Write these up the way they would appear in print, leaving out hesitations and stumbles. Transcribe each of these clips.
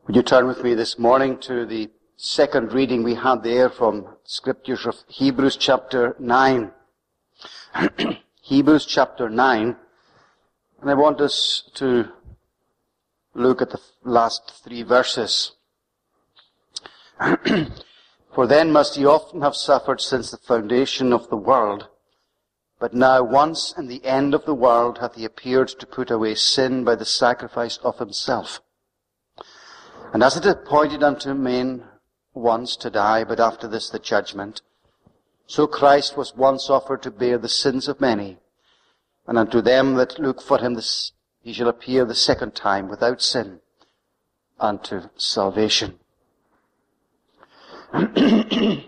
Would you turn with me this morning to the second reading we had there from Scriptures of Hebrews chapter 9. Hebrews chapter 9. And I want us to look at the last three verses. For then must he often have suffered since the foundation of the world. But now once in the end of the world hath he appeared to put away sin by the sacrifice of himself. And as it is appointed unto men once to die, but after this the judgment, so Christ was once offered to bear the sins of many. And unto them that look for him he shall appear the second time without sin unto salvation. There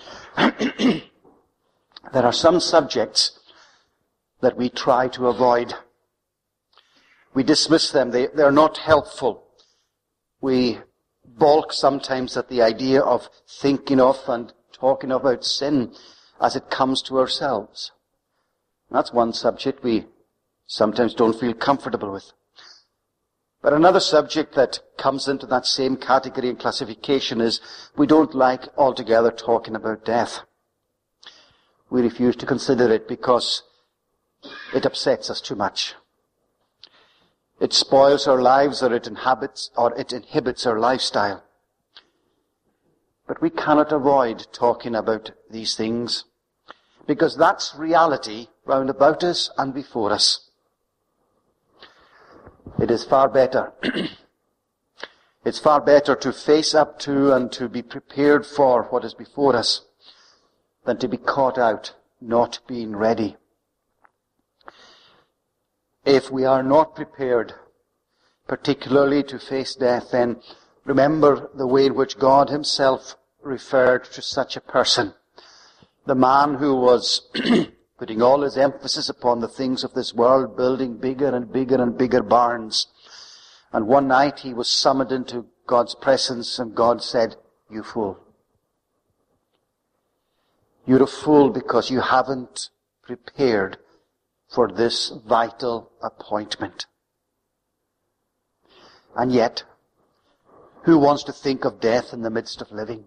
are some subjects that we try to avoid. We dismiss them. They're not helpful. We balk sometimes at the idea of thinking of and talking about sin as it comes to ourselves. That's one subject we sometimes don't feel comfortable with. But another subject that comes into that same category and classification is we don't like altogether talking about death. We refuse to consider it because it upsets us too much. It spoils our lives, or it inhibits our lifestyle. But we cannot avoid talking about these things, because that's reality round about us and before us. It is far better. It's far better to face up to and to be prepared for what is before us than to be caught out not being ready. If we are not prepared, particularly to face death, then remember the way in which God himself referred to such a person. The man who was putting all his emphasis upon the things of this world, building bigger and bigger and bigger barns. And one night he was summoned into God's presence, and God said, "You fool. You're a fool because you haven't prepared for this vital appointment." And yet, who wants to think of death in the midst of living?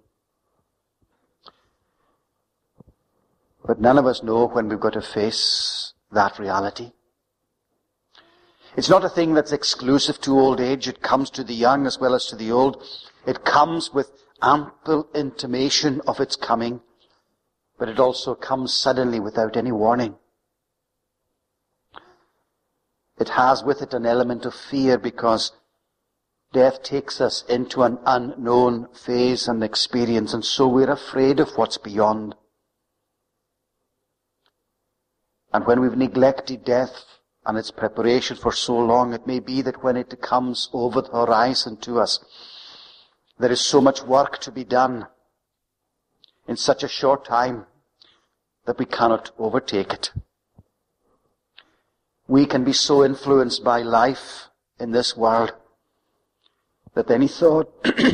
But none of us know when we've got to face that reality. It's not a thing that's exclusive to old age. It comes to the young as well as to the old. It comes with ample intimation of its coming, but it also comes suddenly without any warning. It has with it an element of fear because death takes us into an unknown phase and experience, and so we're afraid of what's beyond. And when we've neglected death and its preparation for so long, it may be that when it comes over the horizon to us, there is so much work to be done in such a short time that we cannot overtake it. We can be so influenced by life in this world that any thought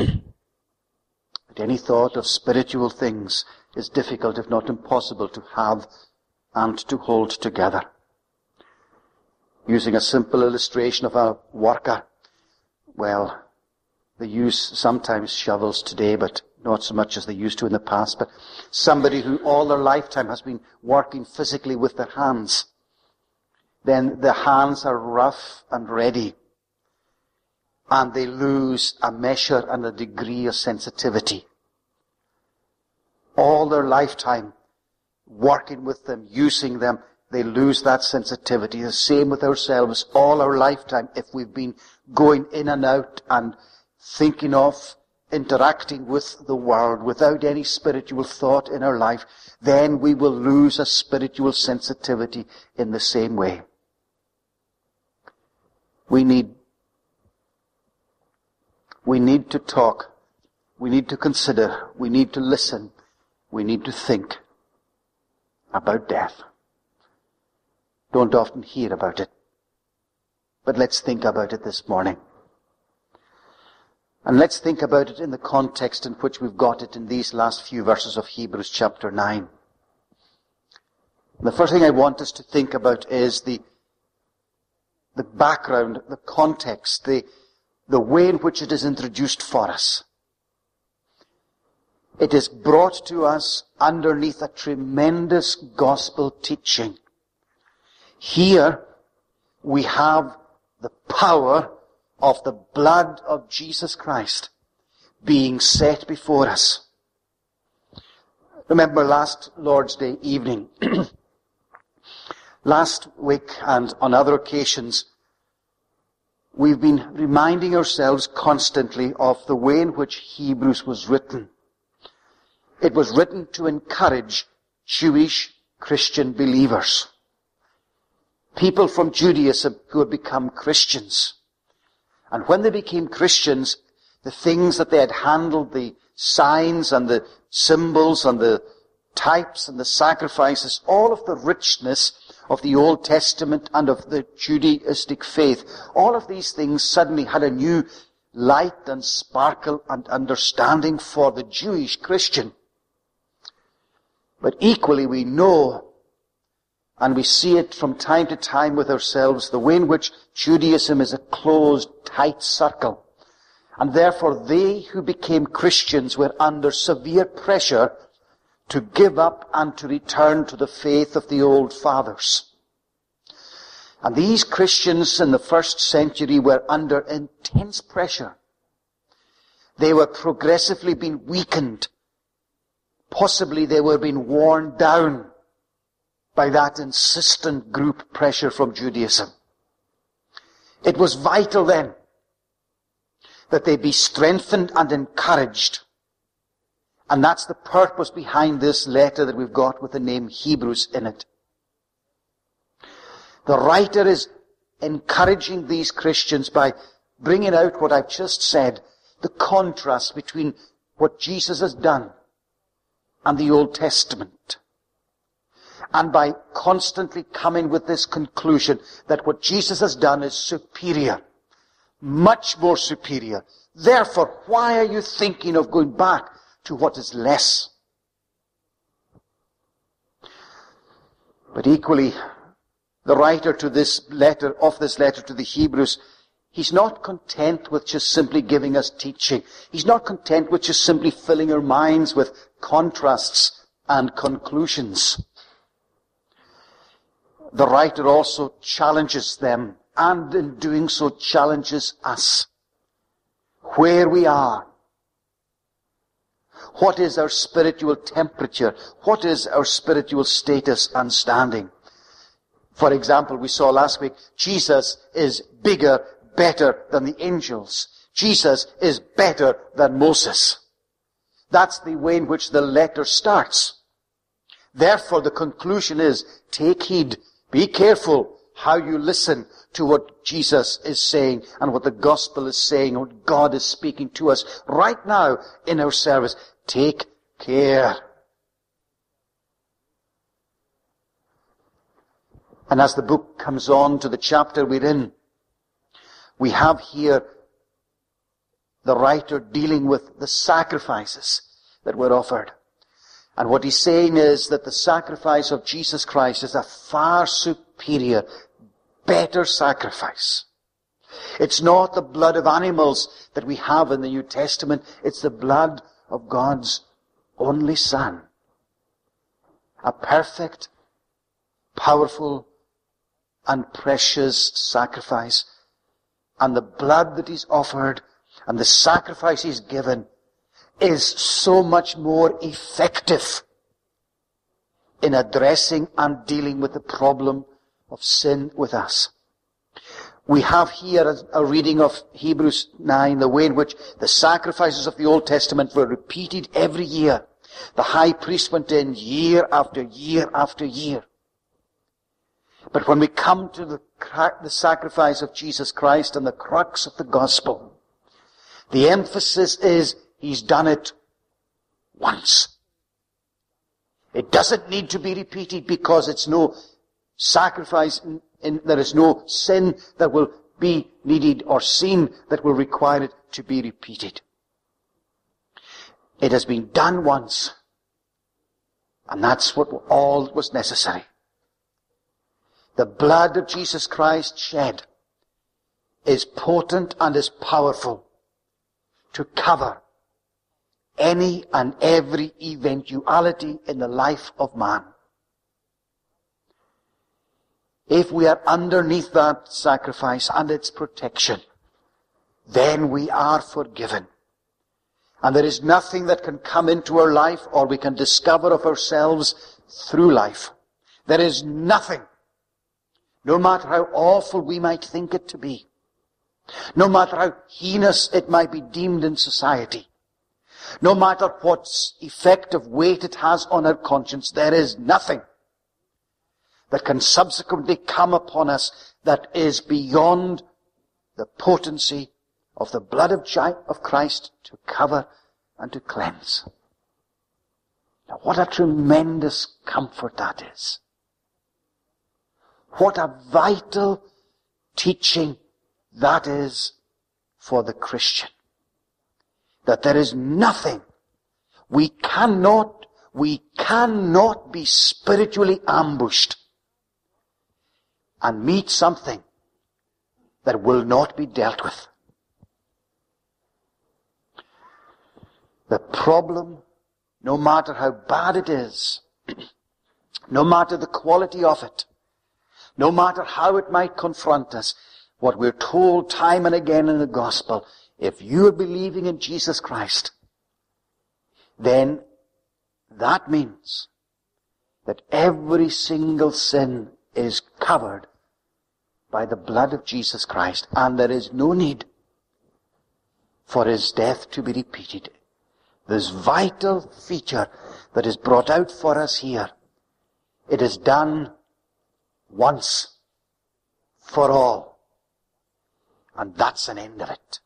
of spiritual things is difficult, if not impossible, to have and to hold together. Using a simple illustration of a worker, well, they use sometimes shovels today, but not so much as they used to in the past, but somebody who all their lifetime has been working physically with their hands. Then the hands are rough and ready, and they lose a measure and a degree of sensitivity. All their lifetime, working with them, using them, they lose that sensitivity. The same with ourselves. All our lifetime, if we've been going in and out and thinking of, interacting with the world without any spiritual thought in our life, then we will lose a spiritual sensitivity in the same way. We need to talk. We need to consider. We need to listen. We need to think about death. Don't often hear about it, but let's think about it this morning. And let's think about it in the context in which we've got it in these last few verses of Hebrews chapter 9. The first thing I want us to think about is the background, the context, the the way in which it is introduced for us. It is brought to us underneath a tremendous gospel teaching. Here we have the power of the blood of Jesus Christ being set before us. Remember last Lord's Day evening, last week and on other occasions, we've been reminding ourselves constantly of the way in which Hebrews was written. It was written to encourage Jewish Christian believers. People from Judaism who had become Christians. And when they became Christians, the things that they had handled, the signs and the symbols and the types and the sacrifices, all of the richness of the Old Testament and of the Judaistic faith, all of these things suddenly had a new light and sparkle and understanding for the Jewish Christian. But equally we know, and we see it from time to time with ourselves, the way in which Judaism is a closed, tight circle. And therefore they who became Christians were under severe pressure to give up and to return to the faith of the old fathers. And these Christians in the first century were under intense pressure. They were progressively being weakened. Possibly they were being worn down by that insistent group pressure from Judaism. It was vital then that they be strengthened and encouraged. And that's the purpose behind this letter that we've got with the name Hebrews in it. The writer is encouraging these Christians by bringing out what I've just said, the contrast between what Jesus has done and the Old Testament. And by constantly coming with this conclusion that what Jesus has done is superior, much more superior. Therefore, why are you thinking of going back to what is less? But equally, the writer to this letter, of this letter to the Hebrews, he's not content with just simply giving us teaching. He's not content with just simply filling our minds with contrasts and conclusions. The writer also challenges them, and in doing so challenges us. Where we are. What is our spiritual temperature? What is our spiritual status and standing? For example, we saw last week, Jesus is bigger, better than the angels. Jesus is better than Moses. That's the way in which the letter starts. Therefore, the conclusion is, take heed, be careful how you listen to what Jesus is saying and what the gospel is saying, and what God is speaking to us right now in our service. Take care. And as the book comes on to the chapter we're in, we have here the writer dealing with the sacrifices that were offered. And what he's saying is that the sacrifice of Jesus Christ is a far superior, better sacrifice. It's not the blood of animals that we have in the New Testament. It's the blood of God's only Son. A perfect, powerful, and precious sacrifice. And the blood that He's offered and the sacrifice He's given is so much more effective in addressing and dealing with the problem of sin with us. We have here a reading of Hebrews 9, the way in which the sacrifices of the Old Testament were repeated every year. The high priest went in year after year after year. But when we come to the sacrifice of Jesus Christ and the crux of the gospel, the emphasis is He's done it once. It doesn't need to be repeated because it's no sacrifice, there is no sin that will be needed or sin that will require it to be repeated. It has been done once. And that's what all that was necessary. The blood of Jesus Christ shed is potent and is powerful to cover any and every eventuality in the life of man. If we are underneath that sacrifice and its protection, then we are forgiven. And there is nothing that can come into our life or we can discover of ourselves through life. There is nothing, no matter how awful we might think it to be, no matter how heinous it might be deemed in society, no matter what effective weight it has on our conscience, there is nothing that can subsequently come upon us that is beyond the potency of the blood of Christ to cover and to cleanse. Now, what a tremendous comfort that is. What a vital teaching that is for the Christian. That there is nothing, we cannot be spiritually ambushed and meet something that will not be dealt with. The problem, no matter how bad it is, no matter the quality of it, no matter how it might confront us, what we're told time and again in the gospel, if you are believing in Jesus Christ, then that means that every single sin is covered by the blood of Jesus Christ, and there is no need for his death to be repeated. This vital feature that is brought out for us here, it is done once for all, and that's an end of it.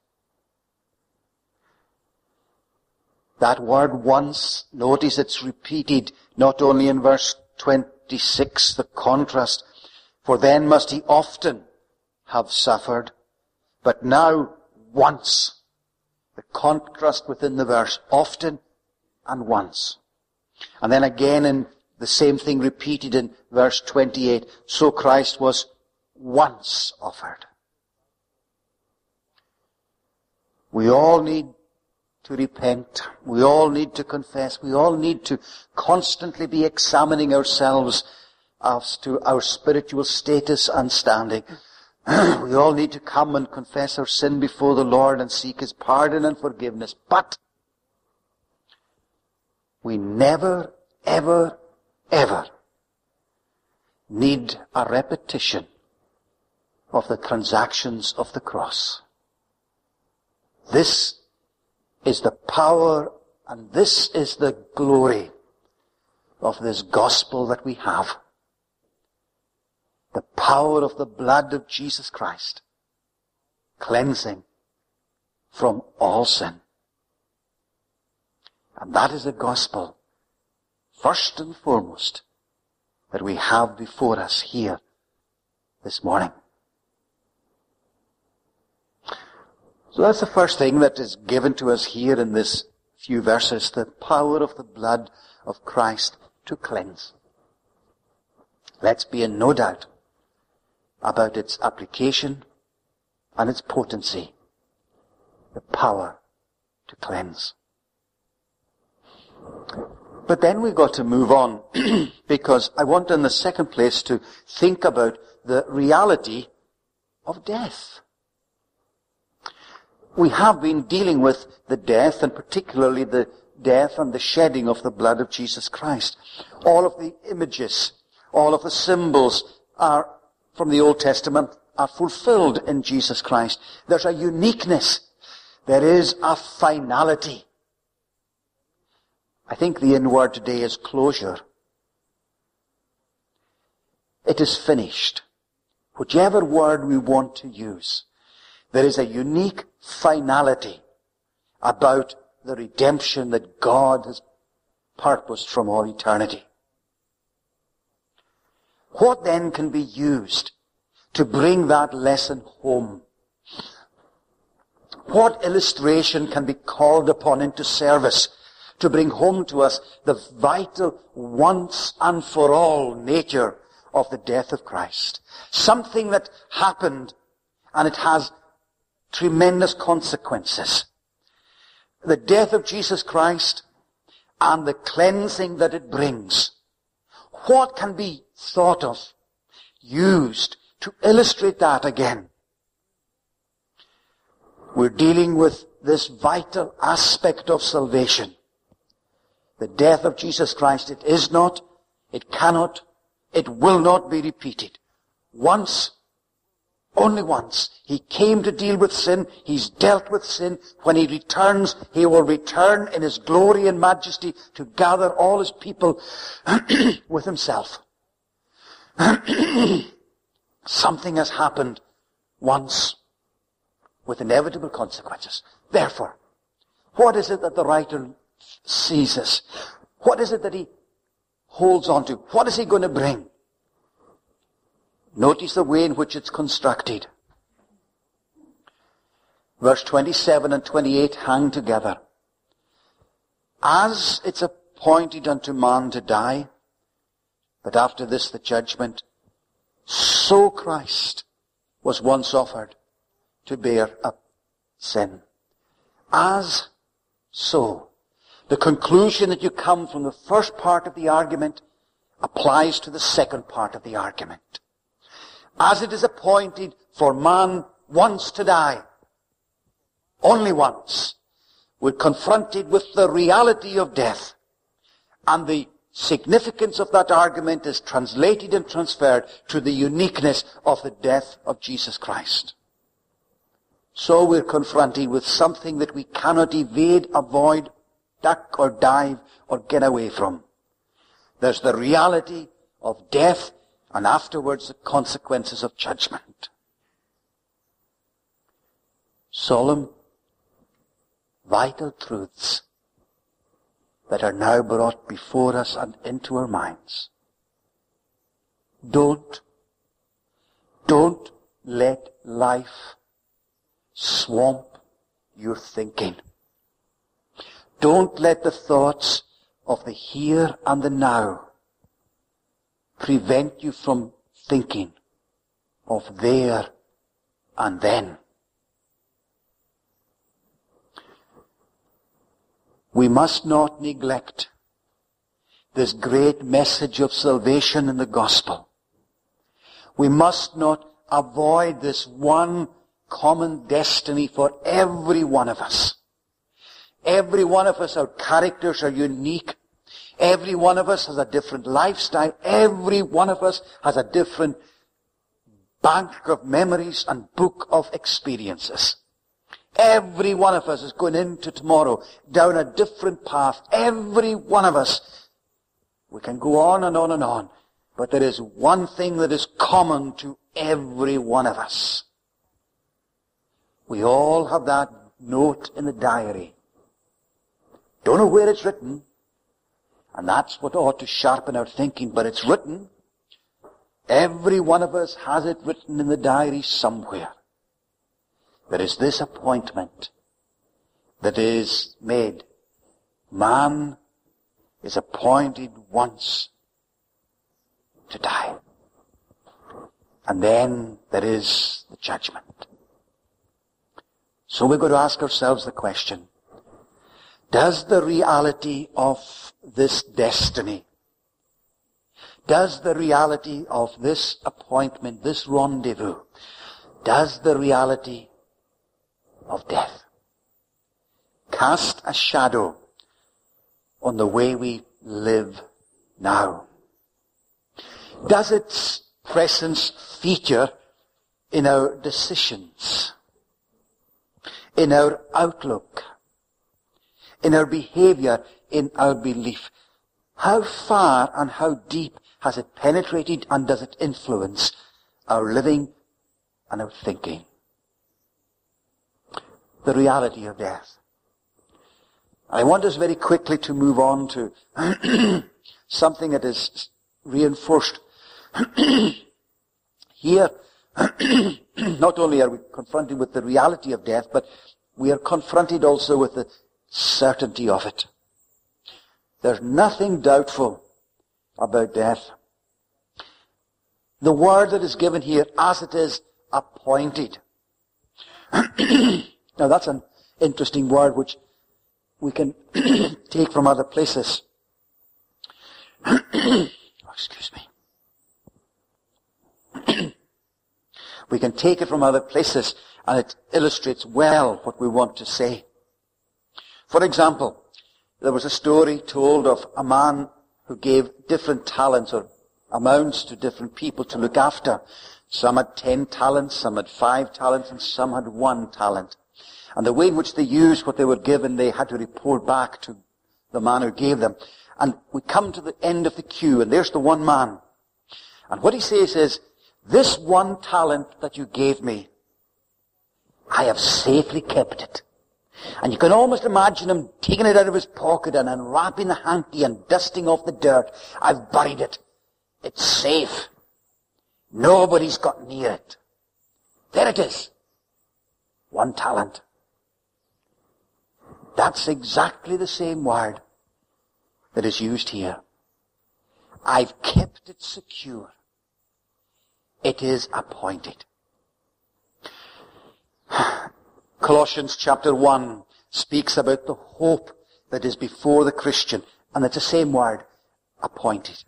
That word once, notice it's repeated not only in verse 26, the contrast, for then must he often have suffered, but now once. The contrast within the verse, often and once. And then again in the same thing repeated in verse 28, so Christ was once offered. We all need to repent. We all need to confess. We all need to constantly be examining ourselves as to our spiritual status and standing. We all need to come and confess our sin before the Lord and seek his pardon and forgiveness. But we never, ever, ever need a repetition of the transactions of the cross. This is the power and this is the glory of this gospel that we have. The power of the blood of Jesus Christ, cleansing from all sin. And that is the gospel, first and foremost, that we have before us here this morning. So that's the first thing that is given to us here in this few verses, the power of the blood of Christ to cleanse. Let's be in no doubt about its application and its potency, the power to cleanse. But then we've got to move on, because I want in the second place to think about the reality of death. We have been dealing with the death, and particularly the death and the shedding of the blood of Jesus Christ. All of the images, all of the symbols are from the Old Testament are fulfilled in Jesus Christ. There's a uniqueness. There is a finality. I think the in-word today is closure. It is finished. Whichever word we want to use, there is a unique finality about the redemption that God has purposed from all eternity. What then can be used to bring that lesson home? What illustration can be called upon into service to bring home to us the vital once and for all nature of the death of Christ? Something that happened and it has tremendous consequences. The death of Jesus Christ and the cleansing that it brings. What can be thought of, used to illustrate that again? We're dealing with this vital aspect of salvation. The death of Jesus Christ, it is not, it cannot, it will not be repeated. Once, only once, he came to deal with sin. He's dealt with sin. When he returns, he will return in his glory and majesty to gather all his people with himself. Something has happened once with inevitable consequences. Therefore, what is it that the writer seizes? What is it that he holds on to? What is he going to bring? Notice the way in which it's constructed. Verse 27 and 28 hang together. As it's appointed unto man to die, but after this the judgment, so Christ was once offered to bear up sin. As so. The conclusion that you come from the first part of the argument applies to the second part of the argument. As it is appointed for man once to die, only once, we're confronted with the reality of death. And the significance of that argument is translated and transferred to the uniqueness of the death of Jesus Christ. So we're confronted with something that we cannot evade, avoid, duck or dive or get away from. There's the reality of death and afterwards the consequences of judgment. Solemn, vital truths that are now brought before us and into our minds. Don't let life swamp your thinking. Don't let the thoughts of the here and the now prevent you from thinking of there and then. We must not neglect this great message of salvation in the gospel. We must not avoid this one common destiny for every one of us. Every one of us, our characters are unique. Every one of us has a different lifestyle. Every one of us has a different bank of memories and book of experiences. Every one of us is going into tomorrow down a different path. Every one of us. We can go on and on and on. But there is one thing that is common to every one of us. We all have that note in the diary. Don't know where it's written. And that's what ought to sharpen our thinking. But it's written. Every one of us has it written in the diary somewhere. There is this appointment that is made. Man is appointed once to die. And then there is the judgment. So we're going to ask ourselves the question, does the reality of this destiny, does the reality of this appointment, this rendezvous, does the reality of death cast a shadow on the way we live now? Does its presence feature in our decisions, in our outlook, in our behavior, in our belief? How far and how deep has it penetrated and does it influence our living and our thinking? The reality of death. I want us very quickly to move on to something that is reinforced here. Not only are we confronted with the reality of death, but we are confronted also with the certainty of it. There's nothing doubtful about death. The word that is given here, as it is appointed. Now that's an interesting word which we can take from other places. Excuse me. We can take it from other places, and it illustrates well what we want to say. For example, there was a story told of a man who gave different talents or amounts to different people to look after. Some had 10 talents, some had 5 talents, and some had 1 talent. And the way in which they used what they were given, they had to report back to the man who gave them. And we come to the end of the queue, and there's the one man. And what he says is, this 1 talent that you gave me, I have safely kept it. And you can almost imagine him taking it out of his pocket and unwrapping the hanky and dusting off the dirt. I've buried it. It's safe. Nobody's got near it. There it is. 1 talent. That's exactly the same word that is used here. I've kept it secure. It is appointed. Colossians chapter 1 speaks about the hope that is before the Christian, and it's the same word, appointed.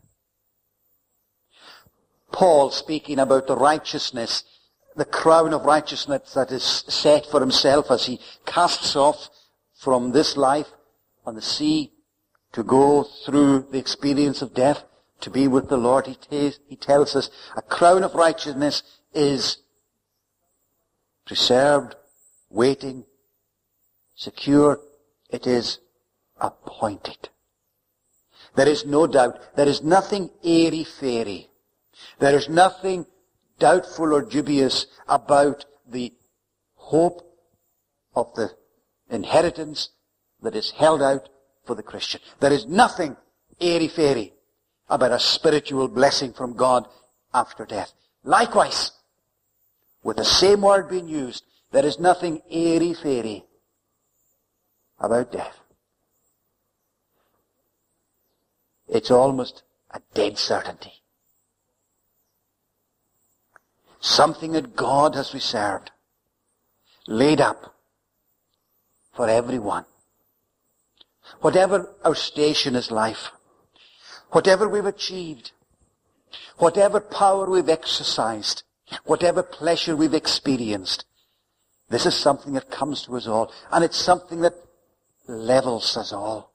Paul, speaking about the righteousness, the crown of righteousness that is set for himself as he casts off from this life on the sea to go through the experience of death to be with the Lord, he tells us a crown of righteousness is preserved, waiting, secure. It is appointed. There is no doubt. There is nothing airy-fairy. There is nothing doubtful or dubious about the hope of the inheritance that is held out for the Christian. There is nothing airy-fairy about a spiritual blessing from God after death. Likewise, with the same word being used, there is nothing airy-fairy about death. It's almost a dead certainty. Something that God has reserved, laid up for everyone. Whatever our station is life, whatever we've achieved, whatever power we've exercised, whatever pleasure we've experienced, this is something that comes to us all, and it's something that levels us all.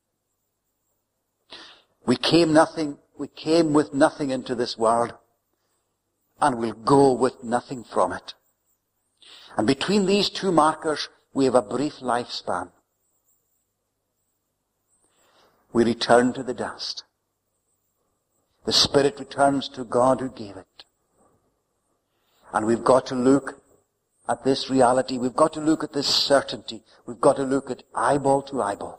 We came with nothing into this world, and we'll go with nothing from it. And between these two markers, we have a brief lifespan. We return to the dust. The Spirit returns to God who gave it. And we've got to look at this reality. We've got to look at this certainty. We've got to look at eyeball to eyeball.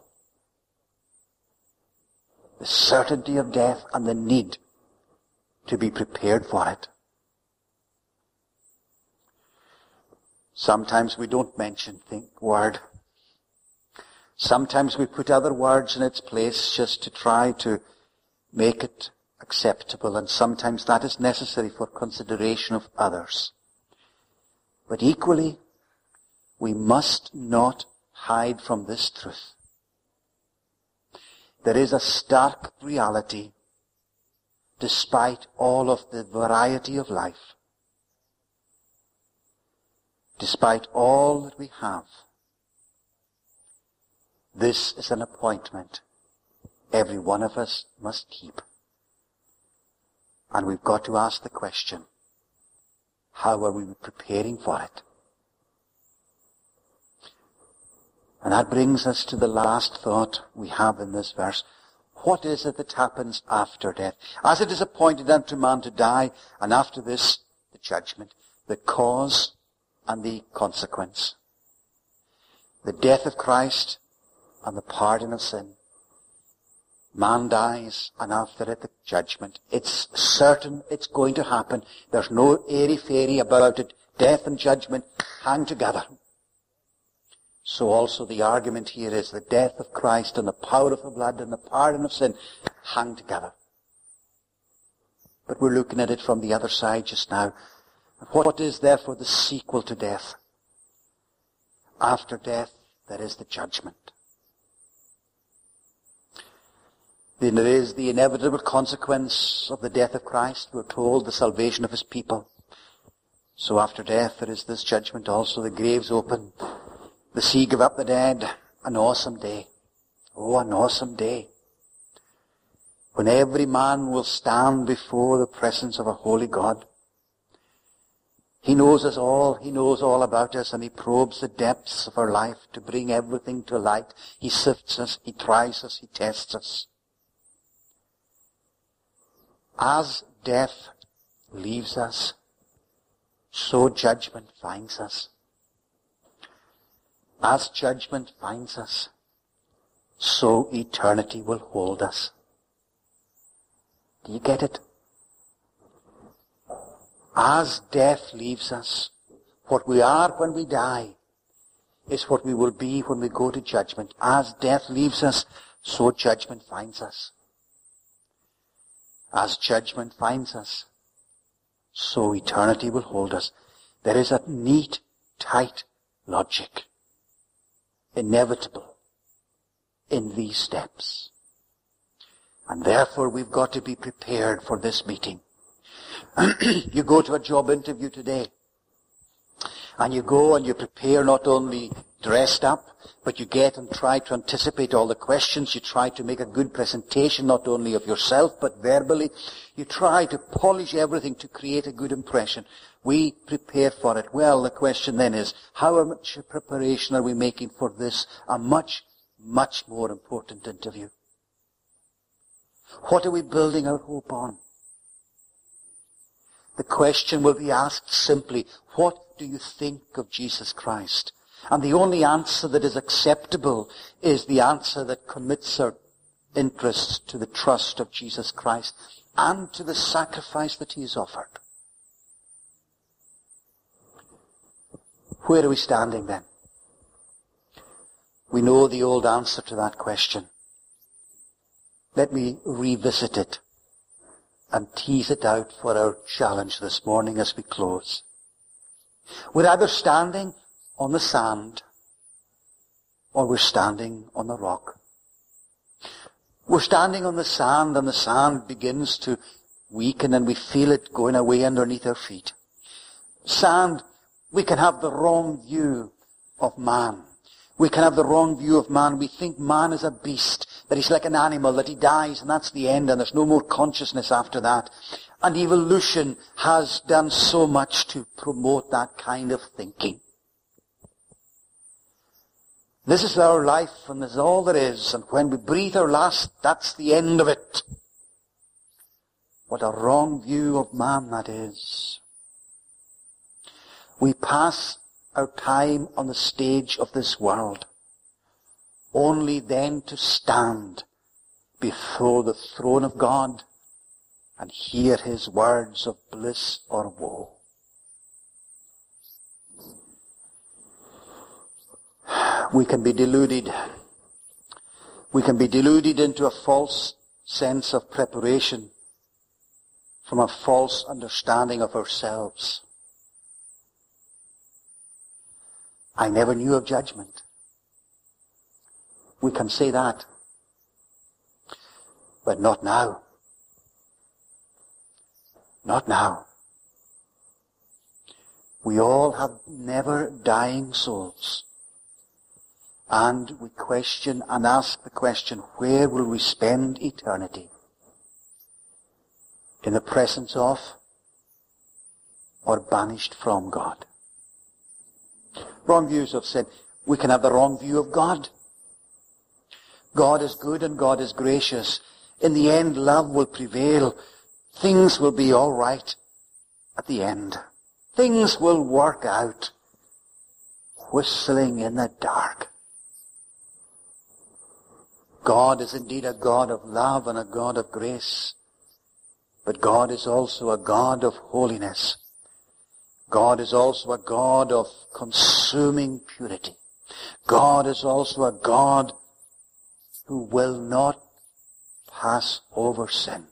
The certainty of death and the need to be prepared for it. Sometimes we don't mention the word. Sometimes we put other words in its place just to try to make it acceptable, and sometimes that is necessary for consideration of others. But equally, we must not hide from this truth. There is a stark reality, despite all of the variety of life, despite all that we have. This is an appointment every one of us must keep. And we've got to ask the question, how are we preparing for it? And that brings us to the last thought we have in this verse. What is it that happens after death? As it is appointed unto man to die, and after this, the judgment, the cause and the consequence. The death of Christ and the pardon of sin. Man dies, and after it, the judgment. It's certain it's going to happen. There's no airy-fairy about it. Death and judgment hang together. So also the argument here is the death of Christ and the power of the blood and the pardon of sin hang together. But we're looking at it from the other side just now. What is therefore the sequel to death? after death there is the judgment. Then there is the inevitable consequence of the death of Christ. We're told the salvation of his people. So after death there is this judgment also. The graves open. The sea give up the dead. An awesome day. Oh, an awesome day. When every man will stand before the presence of a holy God. He knows us all. He knows all about us, and he probes the depths of our life to bring everything to light. He sifts us. He tries us. He tests us. As death leaves us, so judgment finds us. As judgment finds us, so eternity will hold us. Do you get it? As death leaves us, what we are when we die is what we will be when we go to judgment. As death leaves us, so judgment finds us. As judgment finds us, so eternity will hold us. There is a neat, tight logic, inevitable, in these steps. And therefore we've got to be prepared for this meeting. You go to a job interview today, and you go and you prepare not only dressed up, but you get and try to anticipate all the questions. You try to make a good presentation, not only of yourself, but verbally. You try to polish everything to create a good impression. We prepare for it. Well, the question then is, how much preparation are we making for this, a much, much more important interview? What are we building our hope on? The question will be asked simply, what do you think of Jesus Christ? And the only answer that is acceptable is the answer that commits our interests to the trust of Jesus Christ and to the sacrifice that he has offered. Where are we standing then? We know the old answer to that question. Let me revisit it and tease it out for our challenge this morning as we close. We're either standing on the sand or we're standing on the rock. We're standing on the sand, and the sand begins to weaken and we feel it going away underneath our feet. Sand, we can have the wrong view of man. We can have the wrong view of man. We think man is a beast, that he's like an animal, that he dies and that's the end and there's no more consciousness after that. And evolution has done so much to promote that kind of thinking. This is our life and this is all there is, and when we breathe our last, that's the end of it. What a wrong view of man that is. We pass our time on the stage of this world, only then to stand before the throne of God and hear his words of bliss or woe. We can be deluded. We can be deluded into a false sense of preparation from a false understanding of ourselves. I never knew of judgment. We can say that. But not now. Not now. We all have never dying souls. And we question and ask the question, where will we spend eternity? In the presence of or banished from God? Wrong views have said, we can have the wrong view of God. God is good and God is gracious. In the end, love will prevail. Things will be all right at the end. Things will work out. Whistling in the dark. God is indeed a God of love and a God of grace. But God is also a God of holiness. God is also a God of consuming purity. God is also a God who will not pass over sin.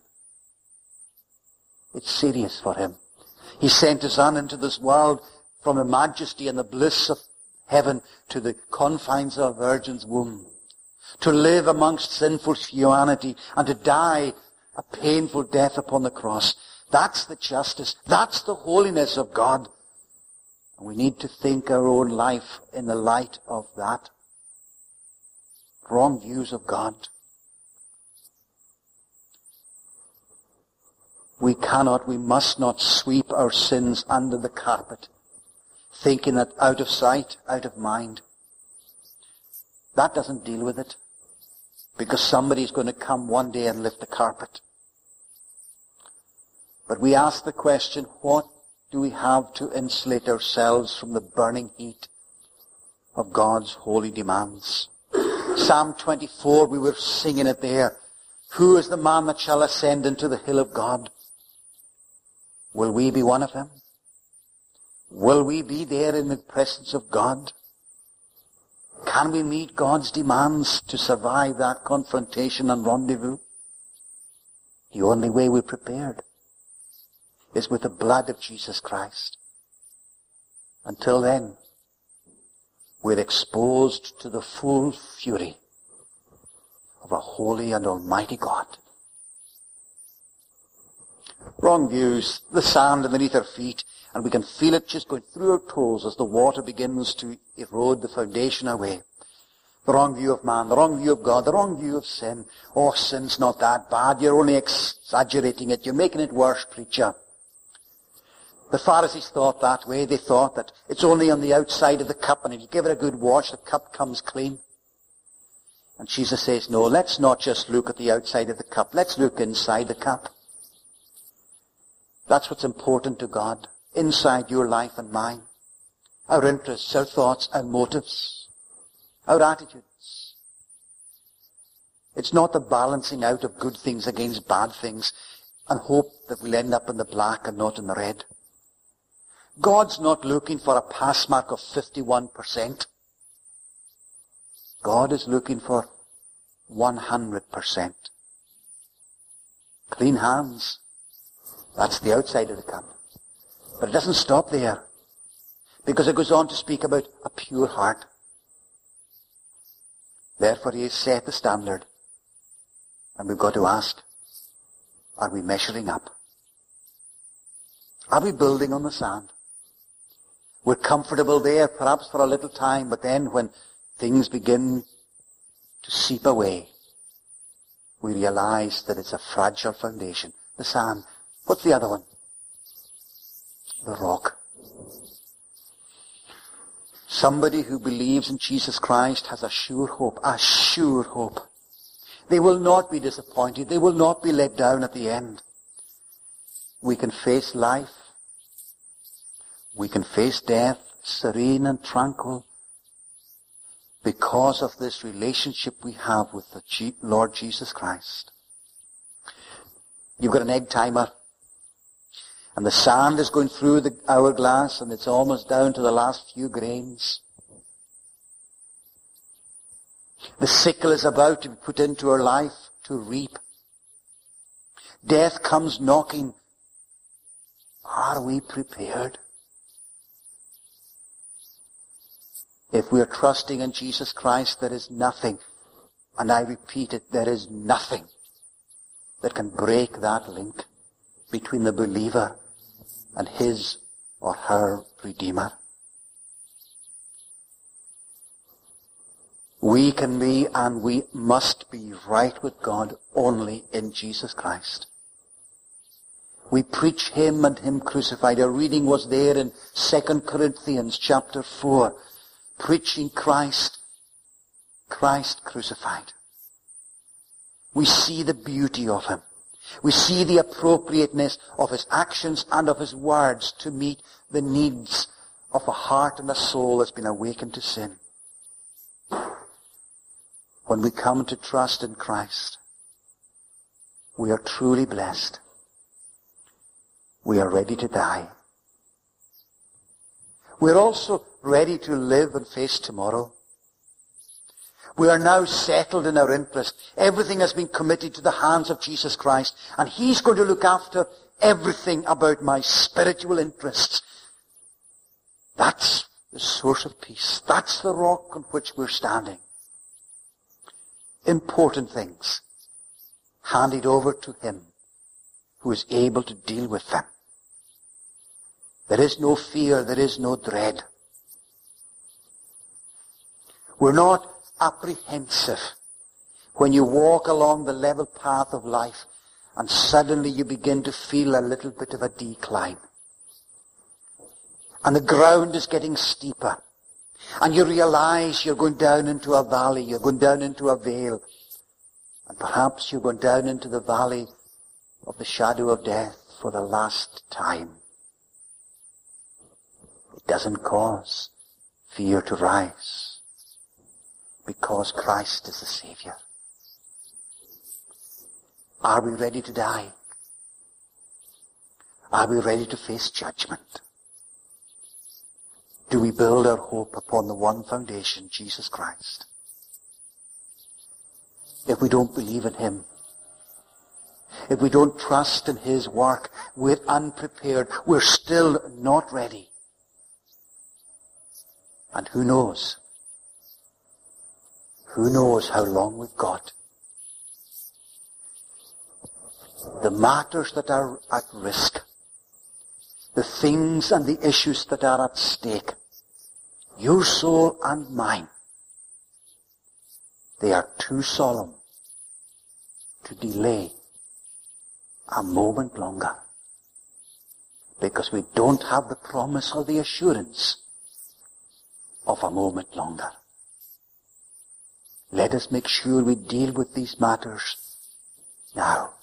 It's serious for him. He sent his Son into this world from the majesty and the bliss of heaven to the confines of a virgin's womb, to live amongst sinful humanity and to die a painful death upon the cross. That's the justice. That's the holiness of God. And we need to think our own life in the light of that. Wrong views of God. We must not sweep our sins under the carpet, thinking that out of sight, out of mind. That doesn't deal with it, because somebody's going to come one day and lift the carpet. But we ask the question, what do we have to insulate ourselves from the burning heat of God's holy demands? Psalm 24, we were singing it there. Who is the man that shall ascend into the hill of God? Will we be one of them? Will we be there in the presence of God? Can we meet God's demands to survive that confrontation and rendezvous? The only way we're prepared is with the blood of Jesus Christ. Until then, we're exposed to the full fury of a holy and almighty God. Wrong views, the sand underneath our feet, and we can feel it just going through our toes as the water begins to erode the foundation away. The wrong view of man, the wrong view of God, the wrong view of sin. Oh, sin's not that bad. You're only exaggerating it. You're making it worse, preacher. The Pharisees thought that way. They thought that it's only on the outside of the cup, and if you give it a good wash, the cup comes clean. And Jesus says, no, let's not just look at the outside of the cup. Let's look inside the cup. That's what's important to God. Inside your life and mine. Our interests, our thoughts, our motives, our attitudes. It's not the balancing out of good things against bad things and hope that we'll end up in the black and not in the red. God's not looking for a pass mark of 51%. God is looking for 100%. Clean hands. That's the outside of the cup. But it doesn't stop there, because it goes on to speak about a pure heart. Therefore he has set the standard. And we've got to ask, are we measuring up? Are we building on the sand? We're comfortable there, perhaps for a little time, but then when things begin to seep away, we realize that it's a fragile foundation. The sand. What's the other one? The rock. Somebody who believes in Jesus Christ has a sure hope. A sure hope. They will not be disappointed. They will not be let down at the end. We can face life. We can face death serene and tranquil because of this relationship we have with the Lord Jesus Christ. You've got an egg timer. And the sand is going through the hourglass, and it's almost down to the last few grains. The sickle is about to be put into our life to reap. Death comes knocking. Are we prepared? If we are trusting in Jesus Christ, there is nothing, and I repeat it, there is nothing that can break that link between the believer and his or her Redeemer. We can be and we must be right with God only in Jesus Christ. We preach him and him crucified. Our reading was there in 2 Corinthians chapter 4. Preaching Christ, Christ crucified. We see the beauty of him. We see the appropriateness of his actions and of his words to meet the needs of a heart and a soul that's been awakened to sin. When we come to trust in Christ, we are truly blessed. We are ready to die. We're also ready to live and face tomorrow. We are now settled in our interest. Everything has been committed to the hands of Jesus Christ, and he's going to look after everything about my spiritual interests. That's the source of peace. That's the rock on which we're standing. Important things handed over to him who is able to deal with them. There is no fear, there is no dread. We're not apprehensive when you walk along the level path of life and suddenly you begin to feel a little bit of a decline. And the ground is getting steeper. And you realize you're going down into a valley, you're going down into a vale. And perhaps you're going down into the valley of the shadow of death for the last time. It doesn't cause fear to rise, because Christ is the Savior. Are we ready to die? Are we ready to face judgment? Do we build our hope upon the one foundation, Jesus Christ? If we don't believe in him, if we don't trust in his work, we're unprepared. We're still not ready. And who knows? Who knows how long we've got? The matters that are at risk, the things and the issues that are at stake, your soul and mine, they are too solemn to delay a moment longer, because we don't have the promise or the assurance of a moment longer. Let us make sure we deal with these matters now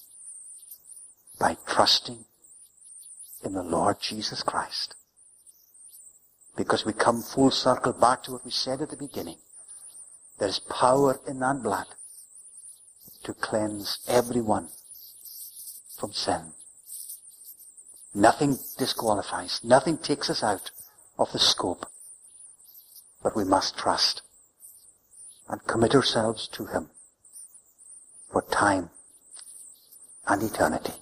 by trusting in the Lord Jesus Christ. Because we come full circle back to what we said at the beginning. There is power in that blood to cleanse everyone from sin. Nothing disqualifies, nothing takes us out of the scope. But we must trust and commit ourselves to him for time and eternity.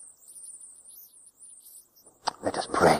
Let us pray.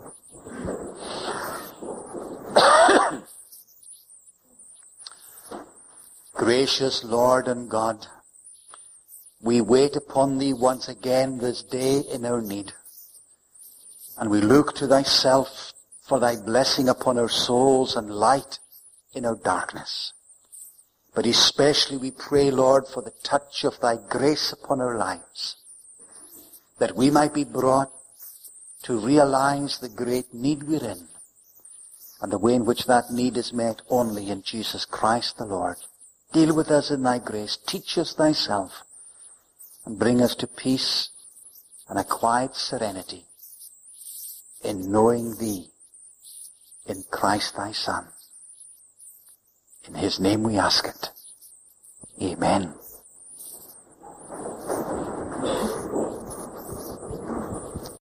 Gracious Lord and God, we wait upon thee once again this day in our need. And we look to thyself for thy blessing upon our souls and light in our darkness. But especially we pray, Lord, for the touch of thy grace upon our lives, that we might be brought to realize the great need we're in, and the way in which that need is met only in Jesus Christ the Lord. Deal with us in thy grace. Teach us thyself, and bring us to peace and a quiet serenity in knowing thee, in Christ thy Son. In his name we ask it. Amen.